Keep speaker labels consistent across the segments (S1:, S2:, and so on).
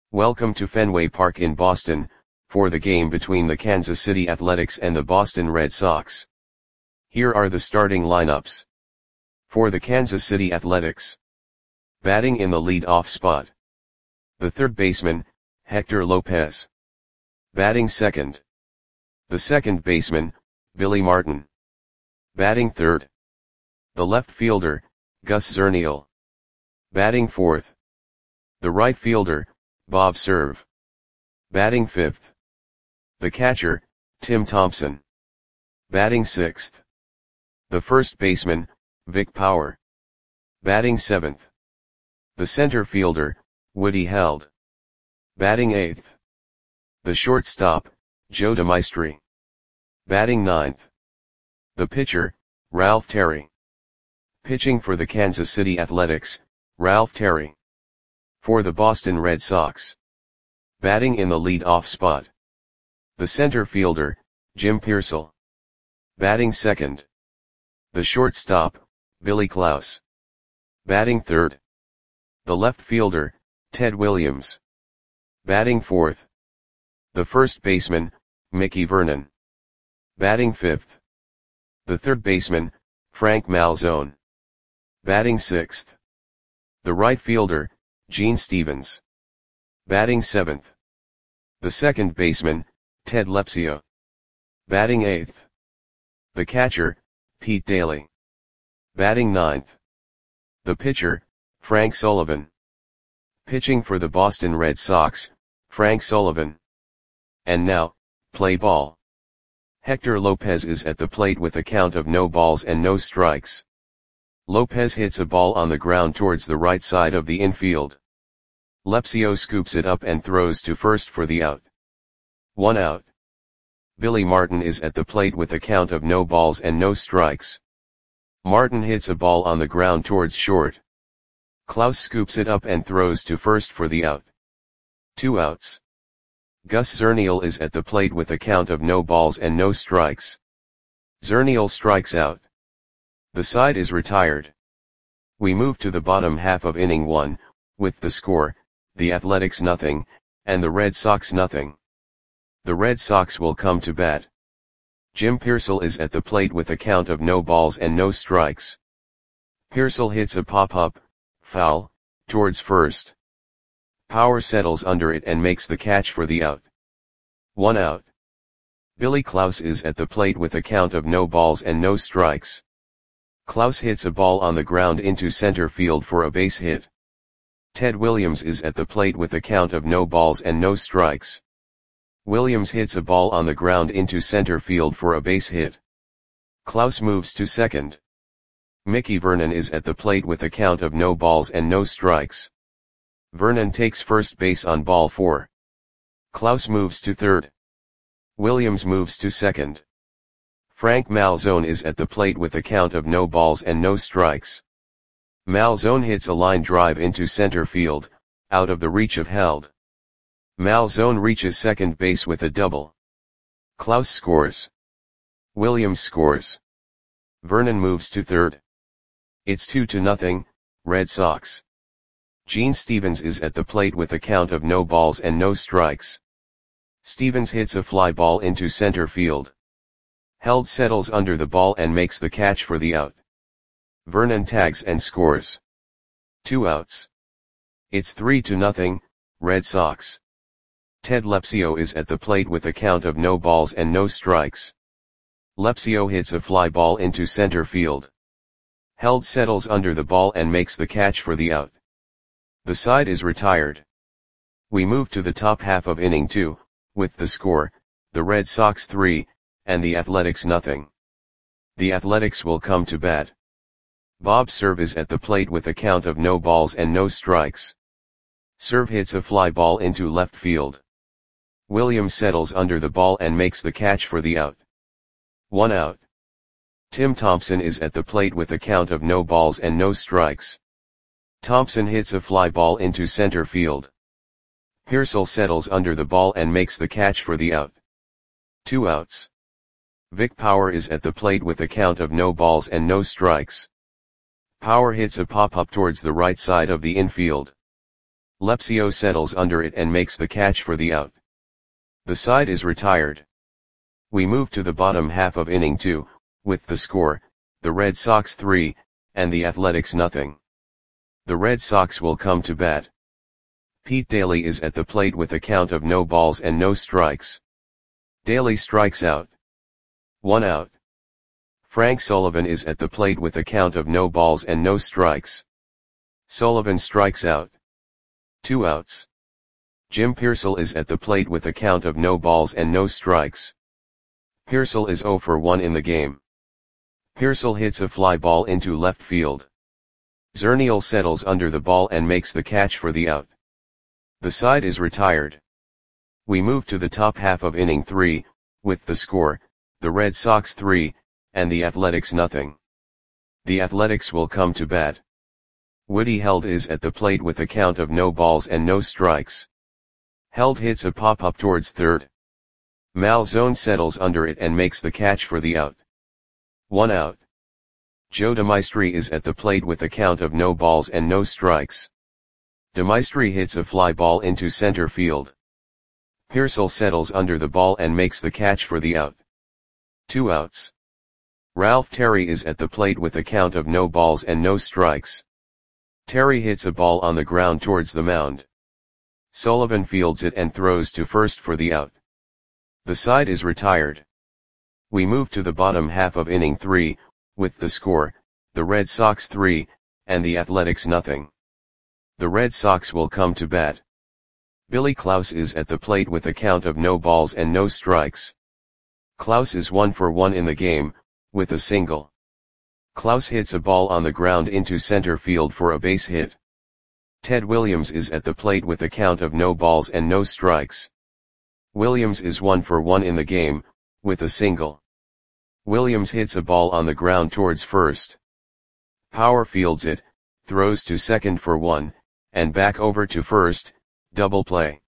S1: Welcome to Fenway Park in Boston, for the game between the Kansas City Athletics and the Boston Red Sox. Here are the starting lineups. For the Kansas City Athletics. Batting in the lead-off spot. The third baseman, Hector Lopez. Batting second. The second baseman, Billy Martin. Batting third. The left fielder, Gus Zernial. Batting fourth. The right fielder, Bob Cerv. Batting fifth. The catcher, Tim Thompson. Batting sixth. The first baseman, Vic Power. Batting seventh. The center fielder, Woody Held. Batting eighth. The shortstop, Joe DeMaestri. Batting ninth. The pitcher, Ralph Terry. Pitching for the Kansas City Athletics, Ralph Terry. For the Boston Red Sox. Batting in the lead-off spot. The center fielder, Jim Piersall. Batting second. The shortstop, Billy Klaus. Batting third. The left fielder, Ted Williams. Batting fourth. The first baseman, Mickey Vernon. Batting fifth. The third baseman, Frank Malzone. Batting sixth. The right fielder, Gene Stevens. Batting seventh. The second baseman, Ted Lepsio. Batting eighth. The catcher, Pete Daly. Batting ninth. The pitcher, Frank Sullivan. Pitching for the Boston Red Sox, Frank Sullivan. And now, play ball. Hector Lopez is at the plate with a count of no balls and no strikes. Lopez hits a ball on the ground towards the right side of the infield. Lepsio scoops it up and throws to first for the out. 1 out. Billy Martin is at the plate with a count of no balls and no strikes. Martin hits a ball on the ground towards short. Klaus scoops it up and throws to first for the out. 2 outs. Gus Zernial is at the plate with a count of no balls and no strikes. Zernial strikes out. The side is retired. We move to the bottom half of inning 1, with the score, the Athletics nothing, and the Red Sox nothing. The Red Sox will come to bat. Jim Piersall is at the plate with a count of no balls and no strikes. Piersall hits a pop-up, foul, towards first. Power settles under it and makes the catch for the out. 1 out. Billy Klaus is at the plate with a count of no balls and no strikes. Klaus hits a ball on the ground into center field for a base hit. Ted Williams is at the plate with a count of no balls and no strikes. Williams hits a ball on the ground into center field for a base hit. Klaus moves to second. Mickey Vernon is at the plate with a count of no balls and no strikes. Vernon takes first base on ball 4. Klaus moves to third. Williams moves to second. Frank Malzone is at the plate with a count of no balls and no strikes. Malzone hits a line drive into center field, out of the reach of Held. Malzone reaches second base with a double. Klaus scores. Williams scores. Vernon moves to third. It's 2-0, Red Sox. Gene Stevens is at the plate with a count of no balls and no strikes. Stevens hits a fly ball into center field. Held settles under the ball and makes the catch for the out. Vernon tags and scores. 2 outs. It's 3-0, Red Sox. Ted Lepsio is at the plate with a count of no balls and no strikes. Lepsio hits a fly ball into center field. Held settles under the ball and makes the catch for the out. The side is retired. We move to the top half of inning 2, with the score, the Red Sox 3, and the Athletics nothing. The Athletics will come to bat. Bob Cerv is at the plate with a count of no balls and no strikes. Cerv hits a fly ball into left field. Williams settles under the ball and makes the catch for the out. 1 out. Tim Thompson is at the plate with a count of no balls and no strikes. Thompson hits a fly ball into center field. Piersall settles under the ball and makes the catch for the out. 2 outs. Vic Power is at the plate with a count of no balls and no strikes. Power hits a pop-up towards the right side of the infield. Lepsio settles under it and makes the catch for the out. The side is retired. We move to the bottom half of inning 2, with the score, the Red Sox 3, and the Athletics nothing. The Red Sox will come to bat. Pete Daly is at the plate with a count of no balls and no strikes. Daly strikes out. 1 out. Frank Sullivan is at the plate with a count of no balls and no strikes. Sullivan strikes out. 2 outs. Jim Pearsall is at the plate with a count of no balls and no strikes. Pearsall is 0 for 1 in the game. Pearsall hits a fly ball into left field. Zernial settles under the ball and makes the catch for the out. The side is retired. We move to the top half of inning 3, with the score, the Red Sox 3, and the Athletics nothing. The Athletics will come to bat. Woody Held is at the plate with a count of no balls and no strikes. Held hits a pop-up towards third. Malzone settles under it and makes the catch for the out. 1 out. Joe DeMaestri is at the plate with a count of no balls and no strikes. DeMaestri hits a fly ball into center field. Pearsall settles under the ball and makes the catch for the out. 2 outs. Ralph Terry is at the plate with a count of no balls and no strikes. Terry hits a ball on the ground towards the mound. Sullivan fields it and throws to first for the out. The side is retired. We move to the bottom half of inning 3, with the score, the Red Sox 3, and the Athletics nothing. The Red Sox will come to bat. Billy Klaus is at the plate with a count of no balls and no strikes. Klaus is 1 for 1 in the game, with a single. Klaus hits a ball on the ground into center field for a base hit. Ted Williams is at the plate with a count of no balls and no strikes. Williams is 1 for 1 in the game, with a single. Williams hits a ball on the ground towards first. Power fields it, throws to second for 1, and back over to first, double play.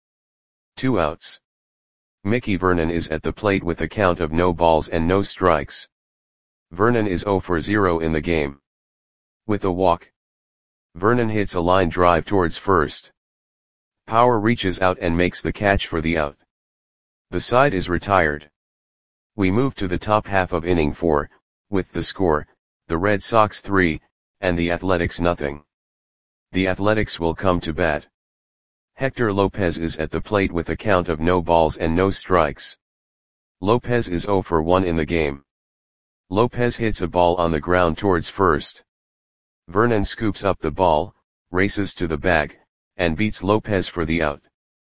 S1: 2 outs. Mickey Vernon is at the plate with a count of no balls and no strikes. Vernon is 0 for 0 in the game. With a walk. Vernon hits a line drive towards first. Power reaches out and makes the catch for the out. The side is retired. We move to the top half of inning 4, with the score, the Red Sox 3, and the Athletics nothing. The Athletics will come to bat. Hector Lopez is at the plate with a count of no balls and no strikes. Lopez is 0 for 1 in the game. Lopez hits a ball on the ground towards first. Vernon scoops up the ball, races to the bag, and beats Lopez for the out.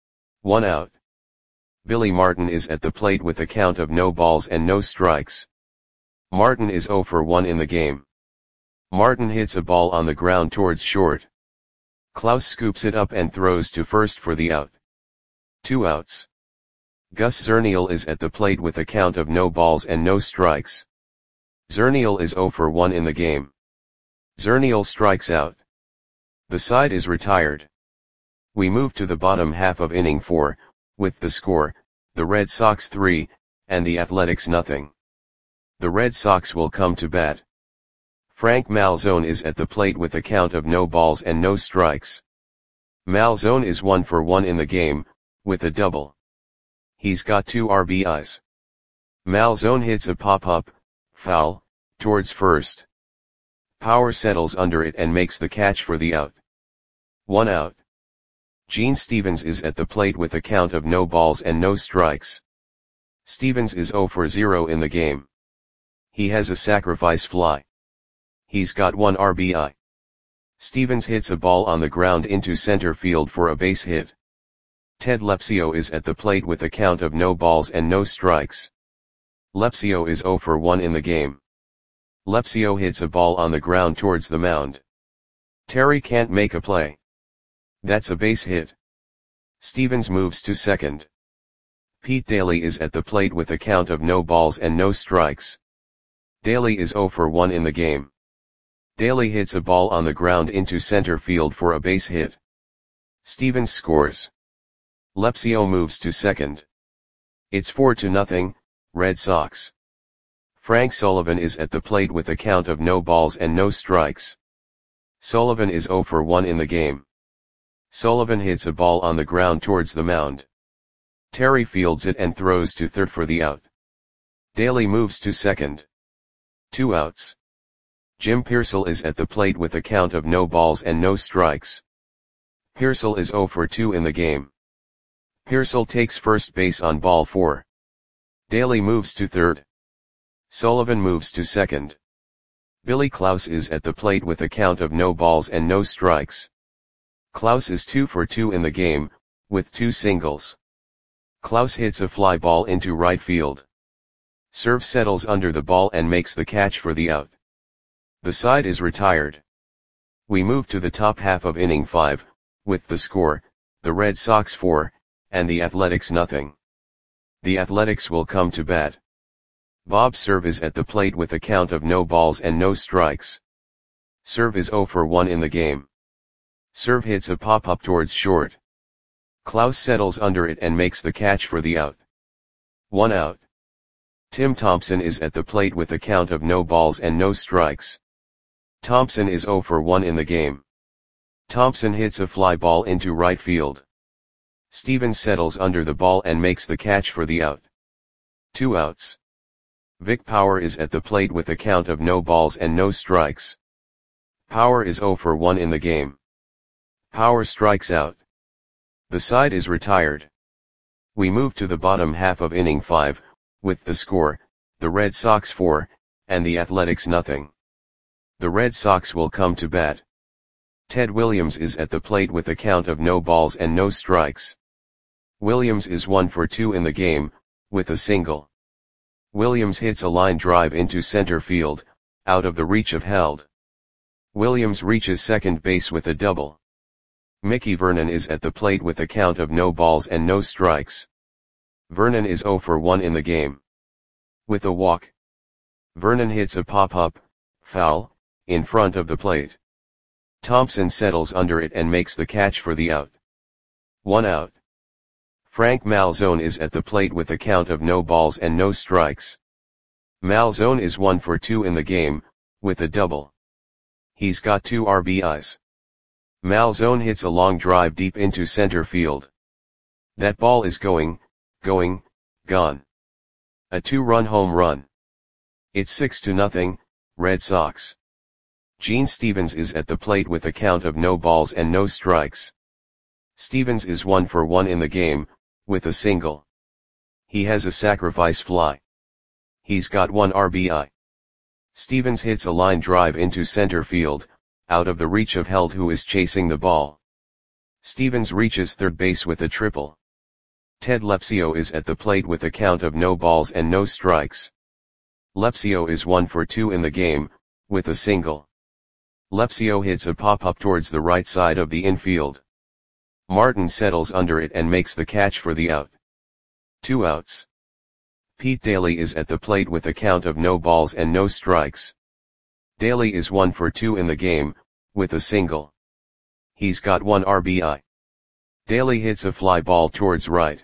S1: 1 out. Billy Martin is at the plate with a count of no balls and no strikes. Martin is 0 for 1 in the game. Martin hits a ball on the ground towards short. Klaus scoops it up and throws to first for the out. 2 outs. Gus Zernial is at the plate with a count of no balls and no strikes. Zernial is 0 for 1 in the game. Zernial strikes out. The side is retired. We move to the bottom half of inning 4, with the score, the Red Sox 3, and the Athletics nothing. The Red Sox will come to bat. Frank Malzone is at the plate with a count of no balls and no strikes. Malzone is 1 for 1 in the game, with a double. He's got 2 RBIs. Malzone hits a pop-up, foul, towards first. Power settles under it and makes the catch for the out. 1 out. Gene Stevens is at the plate with a count of no balls and no strikes. Stevens is 0 for 0 in the game. He has a sacrifice fly. He's got 1 RBI. Stevens hits a ball on the ground into center field for a base hit. Ted Lepsio is at the plate with a count of no balls and no strikes. Lepsio is 0 for 1 in the game. Lepsio hits a ball on the ground towards the mound. Terry can't make a play. That's a base hit. Stevens moves to second. Pete Daly is at the plate with a count of no balls and no strikes. Daly is 0 for 1 in the game. Daly hits a ball on the ground into center field for a base hit. Stevens scores. Lepsio moves to second. It's 4-0, Red Sox. Frank Sullivan is at the plate with a count of no balls and no strikes. Sullivan is 0 for 1 in the game. Sullivan hits a ball on the ground towards the mound. Terry fields it and throws to third for the out. Daly moves to second. 2 outs. Jim Pearsall is at the plate with a count of no balls and no strikes. Pearsall is 0 for 2 in the game. Pearsall takes first base on ball 4. Daly moves to third. Sullivan moves to second. Billy Klaus is at the plate with a count of no balls and no strikes. Klaus is 2 for 2 in the game, with 2 singles. Klaus hits a fly ball into right field. Serve settles under the ball and makes the catch for the out. The side is retired. We move to the top half of inning 5, with the score, the Red Sox 4, and the Athletics nothing. The Athletics will come to bat. Bob Cerv is at the plate with a count of no balls and no strikes. Cerv is 0 for 1 in the game. Cerv hits a pop-up towards short. Klaus settles under it and makes the catch for the out. 1 out. Tim Thompson is at the plate with a count of no balls and no strikes. Thompson is 0 for 1 in the game. Thompson hits a fly ball into right field. Stevens settles under the ball and makes the catch for the out. 2 outs. Vic Power is at the plate with a count of no balls and no strikes. Power is 0 for 1 in the game. Power strikes out. The side is retired. We move to the bottom half of inning 5, with the score, the Red Sox 4, and the Athletics nothing. The Red Sox will come to bat. Ted Williams is at the plate with a count of no balls and no strikes. Williams is 1 for 2 in the game, with a single. Williams hits a line drive into center field, out of the reach of Held. Williams reaches second base with a double. Mickey Vernon is at the plate with a count of no balls and no strikes. Vernon is 0 for 1 in the game. With a walk. Vernon hits a pop-up, foul, in front of the plate. Thompson settles under it and makes the catch for the out. 1 out. Frank Malzone is at the plate with a count of no balls and no strikes. Malzone is 1 for 2 in the game, with a double. He's got 2 RBIs. Malzone hits a long drive deep into center field. That ball is gone. A 2-run home run. It's 6-0, Red Sox. Gene Stevens is at the plate with a count of no balls and no strikes. Stevens is 1 for 1 in the game, with a single. He has a sacrifice fly. He's got 1 RBI. Stevens hits a line drive into center field, out of the reach of Held who is chasing the ball. Stevens reaches third base with a triple. Ted Lepsio is at the plate with a count of no balls and no strikes. Lepsio is 1 for 2 in the game, with a single. Lepsio hits a pop-up towards the right side of the infield. Martin settles under it and makes the catch for the out. 2 outs. Pete Daly is at the plate with a count of no balls and no strikes. Daly is 1 for 2 in the game, with a single. He's got 1 RBI. Daly hits a fly ball towards right.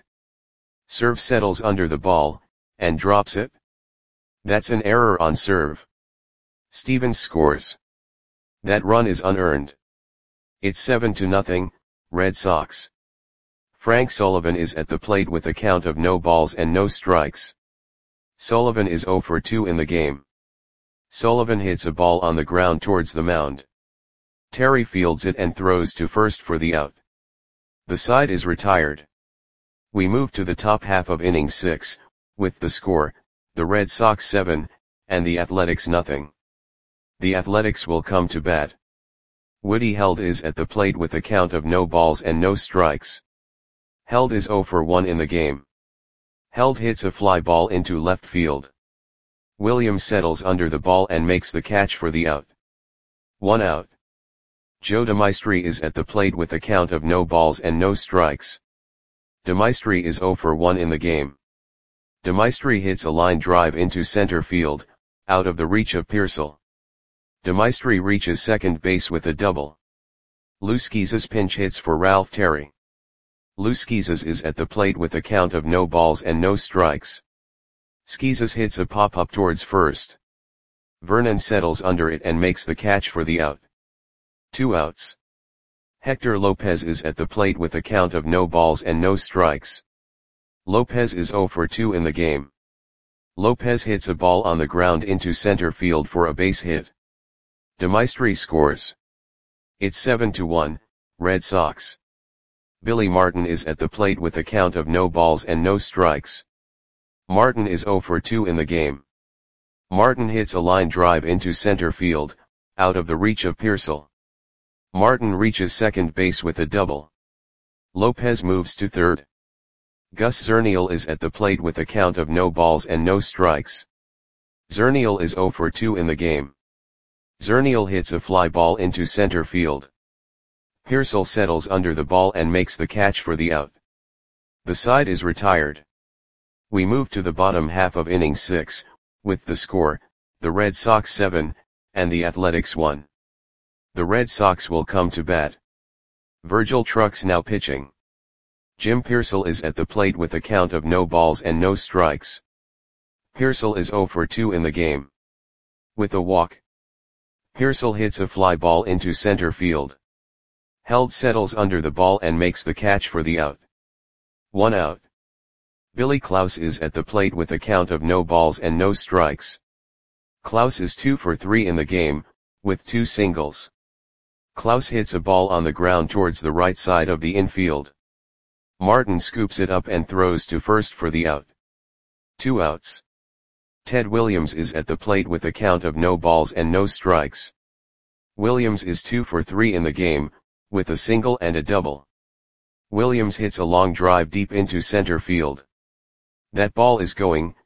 S1: Cerv settles under the ball, and drops it. That's an error on Cerv. Stevens scores. That run is unearned. It's 7-0, Red Sox. Frank Sullivan is at the plate with a count of no balls and no strikes. Sullivan is 0 for 2 in the game. Sullivan hits a ball on the ground towards the mound. Terry fields it and throws to first for the out. The side is retired. We move to the top half of inning 6, with the score, the Red Sox 7, and the Athletics nothing. The Athletics will come to bat. Woody Held is at the plate with a count of no balls and no strikes. Held is 0 for 1 in the game. Held hits a fly ball into left field. Williams settles under the ball and makes the catch for the out. 1 out. Joe DeMaestri is at the plate with a count of no balls and no strikes. DeMaestri is 0 for 1 in the game. DeMaestri hits a line drive into center field, out of the reach of Pearsall. DeMaestri reaches second base with a double. Lou Schizas pinch hits for Ralph Terry. Lou Schizas is at the plate with a count of no balls and no strikes. Schizas hits a pop-up towards first. Vernon settles under it and makes the catch for the out. 2 outs. Hector Lopez is at the plate with a count of no balls and no strikes. Lopez is 0 for 2 in the game. Lopez hits a ball on the ground into center field for a base hit. DeMaestri scores. It's 7-1, Red Sox. Billy Martin is at the plate with a count of no balls and no strikes. Martin is 0 for 2 in the game. Martin hits a line drive into center field, out of the reach of Pearsall. Martin reaches second base with a double. Lopez moves to third. Gus Zernial is at the plate with a count of no balls and no strikes. Zernial is 0 for 2 in the game. Zernial hits a fly ball into center field. Pearsall settles under the ball and makes the catch for the out. The side is retired. We move to the bottom half of inning 6, with the score, the Red Sox 7, and the Athletics 1. The Red Sox will come to bat. Virgil Trucks now pitching. Jim Pearsall is at the plate with a count of no balls and no strikes. Pearsall is 0 for 2 in the game. With a walk. Pearsall hits a fly ball into center field. Held settles under the ball and makes the catch for the out. 1 out. Billy Klaus is at the plate with a count of no balls and no strikes. Klaus is 2 for 3 in the game, with 2 singles. Klaus hits a ball on the ground towards the right side of the infield. Martin scoops it up and throws to first for the out. 2 outs. Ted Williams is at the plate with a count of no balls and no strikes. Williams is 2 for 3 in the game, with a single and a double. Williams hits a long drive deep into center field. That ball is gone.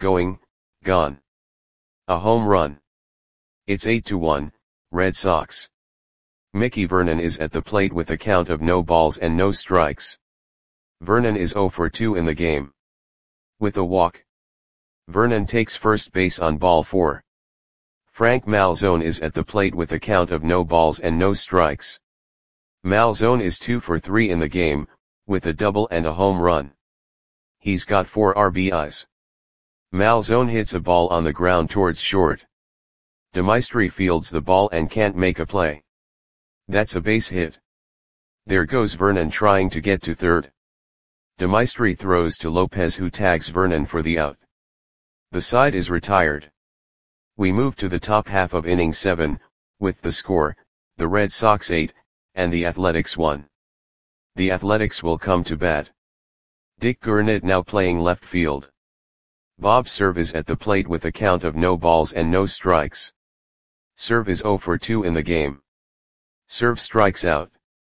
S1: A home run. It's 8-1, Red Sox. Mickey Vernon is at the plate with a count of no balls and no strikes. Vernon is 0 for 2 in the game. With a walk. Vernon takes first base on ball 4. Frank Malzone is at the plate with a count of no balls and no strikes. Malzone is 2 for 3 in the game, with a double and a home run. He's got 4 RBIs. Malzone hits a ball on the ground towards short. DeMaestri fields the ball and can't make a play. That's a base hit. There goes Vernon trying to get to third. DeMaestri throws to Lopez, who tags Vernon for the out. The side is retired. We move to the top half of inning 7, with the score, the Red Sox 8, and the Athletics 1. The Athletics will come to bat. Dick Gurnett now playing left field. Bob Cerv is at the plate with a count of no balls and no strikes. Cerv is 0 for 2 in the game. Cerv strikes out.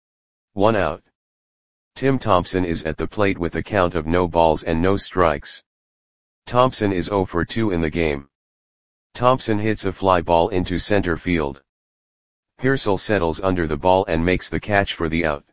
S1: 1 out. Tim Thompson is at the plate with a count of no balls and no strikes. Thompson is 0 for 2 in the game. Thompson hits a fly ball into center field. Pearsall settles under the ball and makes the catch for the out.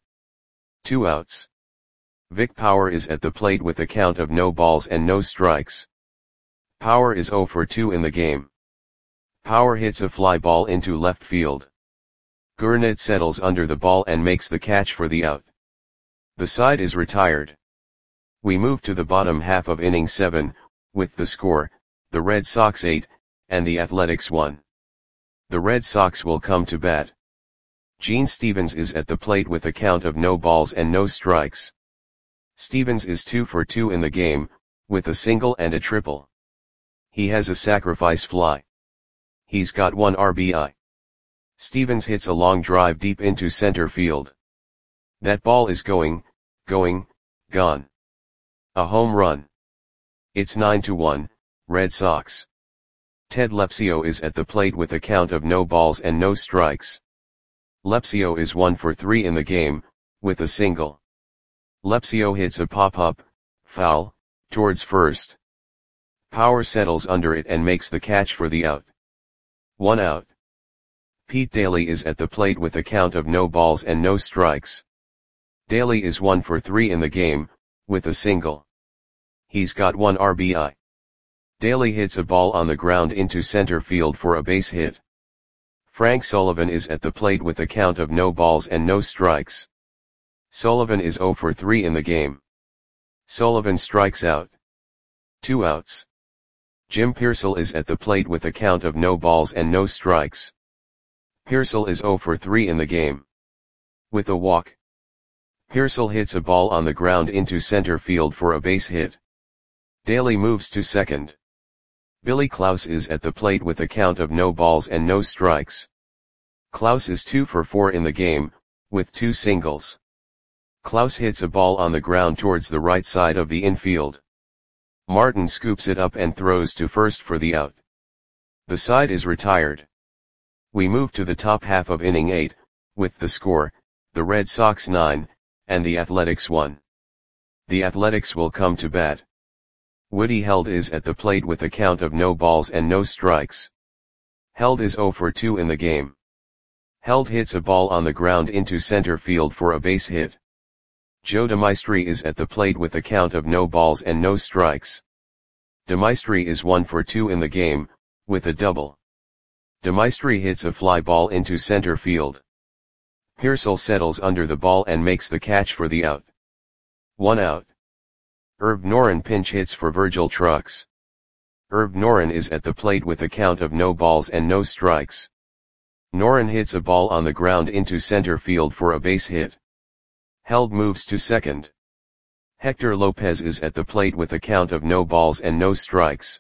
S1: 2 outs. Vic Power is at the plate with a count of no balls and no strikes. Power is 0 for 2 in the game. Power hits a fly ball into left field. Gurnett settles under the ball and makes the catch for the out. The side is retired. We move to the bottom half of inning 7, with the score, the Red Sox 8, and the Athletics 1. The Red Sox will come to bat. Gene Stevens is at the plate with a count of no balls and no strikes. Stevens is 2 for 2 in the game, with a single and a triple. He has a sacrifice fly. He's got 1 RBI. Stevens hits a long drive deep into center field. That ball is gone. A home run. It's 9-1, Red Sox. Ted Lepsio is at the plate with a count of no balls and no strikes. Lepsio is 1 for 3 in the game, with a single. Lepsio hits a pop-up, foul, towards first. Power settles under it and makes the catch for the out. 1 out. Pete Daly is at the plate with a count of no balls and no strikes. Daly is 1 for 3 in the game, with a single. He's got 1 RBI. Daly hits a ball on the ground into center field for a base hit. Frank Sullivan is at the plate with a count of no balls and no strikes. Sullivan is 0 for 3 in the game. Sullivan strikes out. 2 outs. Jim Pearsall is at the plate with a count of no balls and no strikes. Pearsall is 0 for 3 in the game. With a walk, Pearsall hits a ball on the ground into center field for a base hit. Daly moves to second. Billy Klaus is at the plate with a count of no balls and no strikes. Klaus is 2 for 4 in the game, with 2 singles. Klaus hits a ball on the ground towards the right side of the infield. Martin scoops it up and throws to first for the out. The side is retired. We move to the top half of inning 8, with the score, the Red Sox 9, and the Athletics 1. The Athletics will come to bat. Woody Held is at the plate with a count of no balls and no strikes. Held is 0 for 2 in the game. Held hits a ball on the ground into center field for a base hit. Joe DeMaestri is at the plate with a count of no balls and no strikes. DeMaestri is 1 for 2 in the game, with a double. DeMaestri hits a fly ball into center field. Pearsall settles under the ball and makes the catch for the out. 1 out. Herb Noren pinch hits for Virgil Trucks. Herb Noren is at the plate with a count of no balls and no strikes. Noren hits a ball on the ground into center field for a base hit. Held moves to second. Hector Lopez is at the plate with a count of no balls and no strikes.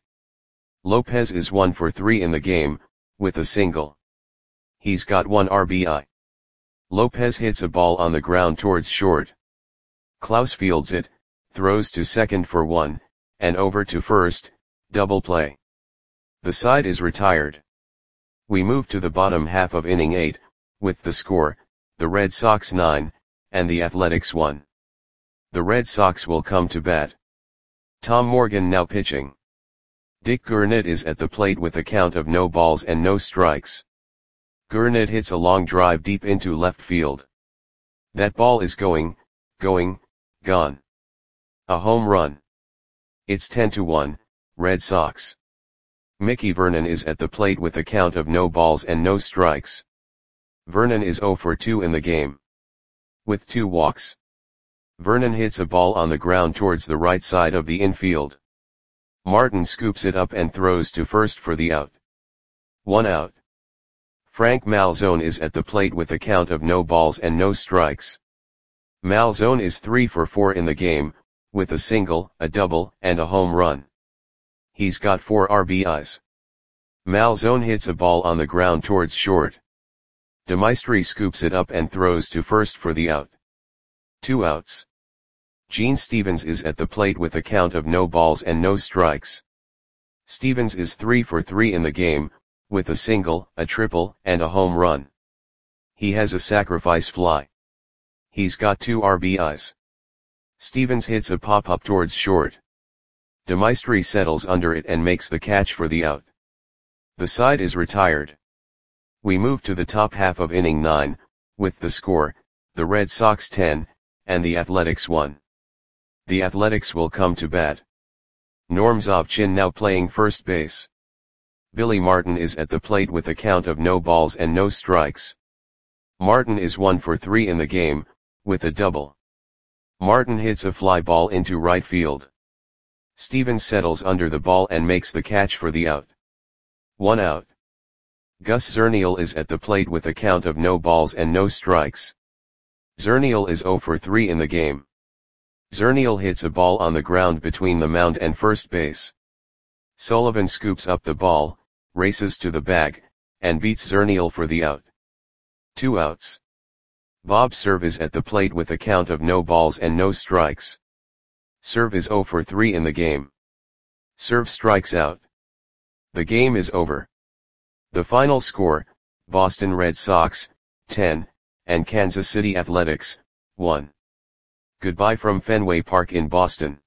S1: Lopez is 1 for 3 in the game, with a single. He's got 1 RBI. Lopez hits a ball on the ground towards short. Klaus fields it, throws to second for 1, and over to first, double play. The side is retired. We move to the bottom half of inning 8, with the score, the Red Sox 9, and the Athletics 1. The Red Sox will come to bat. Tom Morgan now pitching. Dick Gurnett is at the plate with a count of no balls and no strikes. Gurnett hits a long drive deep into left field. That ball is gone. A home run. It's 10-1, Red Sox. Mickey Vernon is at the plate with a count of no balls and no strikes. Vernon is 0 for 2 in the game. With 2 walks. Vernon hits a ball on the ground towards the right side of the infield. Martin scoops it up and throws to first for the out. 1 out. Frank Malzone is at the plate with a count of no balls and no strikes. Malzone is 3 for 4 in the game, with a single, a double, and a home run. He's got 4 RBIs. Malzone hits a ball on the ground towards short. DeMaestri scoops it up and throws to first for the out. 2 outs. Gene Stevens is at the plate with a count of no balls and no strikes. Stevens is 3 for 3 in the game, with a single, a triple, and a home run. He has a sacrifice fly. He's got 2 RBIs. Stevens hits a pop-up towards short. DeMaestri settles under it and makes the catch for the out. The side is retired. We move to the top half of inning 9, with the score, the Red Sox 10, and the Athletics 1. The Athletics will come to bat. Norm Zobchin now playing first base. Billy Martin is at the plate with a count of no balls and no strikes. Martin is 1 for 3 in the game, with a double. Martin hits a fly ball into right field. Stevens settles under the ball and makes the catch for the out. 1 out. Gus Zernial is at the plate with a count of no balls and no strikes. Zernial is 0 for 3 in the game. Zernial hits a ball on the ground between the mound and first base. Sullivan scoops up the ball, races to the bag, and beats Zernial for the out. 2 outs. Bob Cerv is at the plate with a count of no balls and no strikes. Cerv is 0 for 3 in the game. Cerv strikes out. The game is over. The final score, Boston Red Sox, 10, and Kansas City Athletics, 1. Goodbye from Fenway Park in Boston.